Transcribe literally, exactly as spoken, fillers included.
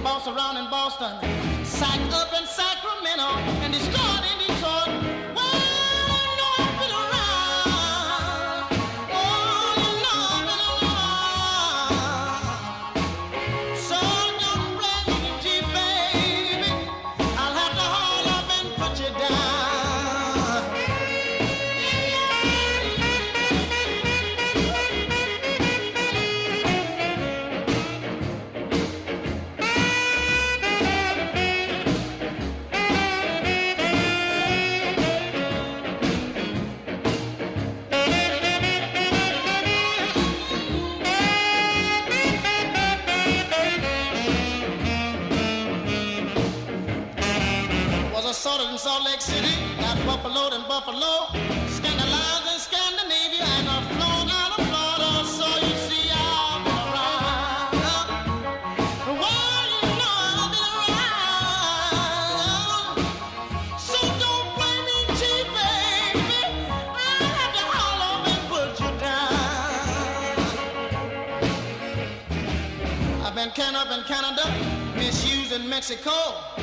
bossed around in Boston, sacked up in Sacramento, and destroyed in Detroit. Well, you know I've been around. Oh, you know I've been around. So don't blame me, G, baby. I'll have to haul up and put you down. Sorted in Salt Lake City, got buffaloed in Buffalo, scandalized in Scandinavia, and I've flown out of Florida. So you see, I've been around. Well, you know I've been around. So don't blame me, cheap baby. I have to haul up and put you down. I've been canned up in Canada, misused in Mexico.